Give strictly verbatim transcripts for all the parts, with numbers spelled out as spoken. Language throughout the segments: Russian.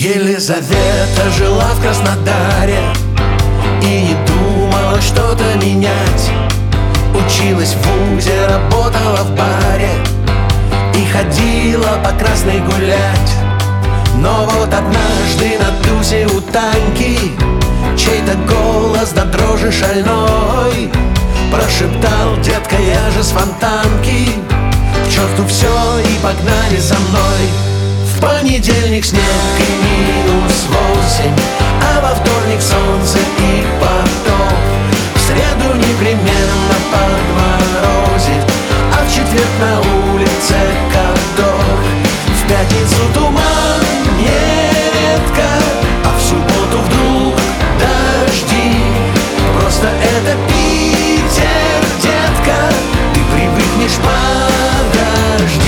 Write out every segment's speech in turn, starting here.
Елизавета жила в Краснодаре и не думала что-то менять. Училась в вузе, работала в баре и ходила по Красной гулять. Но вот однажды на тусе у Таньки чей-то голос до дрожи шальной прошептал: детка, я же с Фонтанки, к черту все и погнали за мной. В понедельник снег и минус восемь, а во вторник солнце и поток. В среду непременно подморозит, а в четверг на улице каток. В пятницу туман нередко, а в субботу вдруг дожди. Просто это Питер, детка, ты привыкнешь, подожди.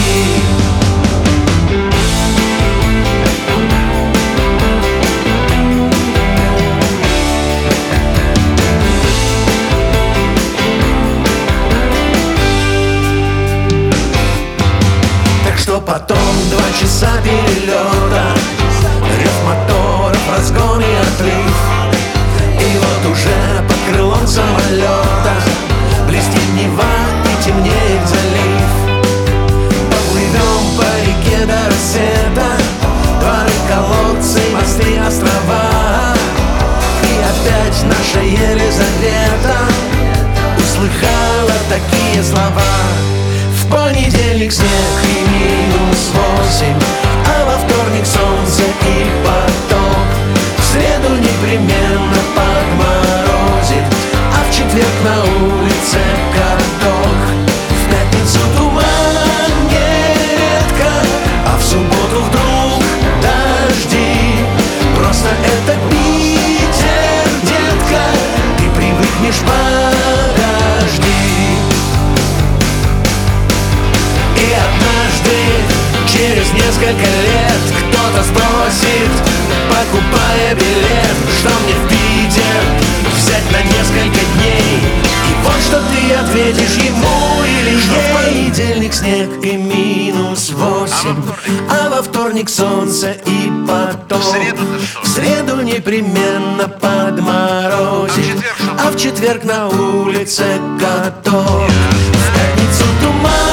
Что потом два часа перелета, рев моторов, разгон и отрыв. И вот уже под крылом самолета блестит Нева и темнеет залив. Поплывем по реке до рассвета, дворы, колодцы, мосты, острова. И опять наша Елизавета услыхала такие слова: в понедельник снег и минус восемь, а во вторник солнце и поток. В среду непременно подморозит, а в четверг на улице каток. В пятницу туман нередко, а в субботу вдруг дожди. Просто это Питер, детка, ты привыкнешь, подожди. И однажды, через несколько лет, кто-то спросит, покупая билет, что мне в Питер взять на несколько дней. И вот что ты ответишь ему или ей: в понедельник снег и минус восемь, а во вторник солнце и поток. В среду непременно подморозит, а в четверг на улице каток. В пятницу туман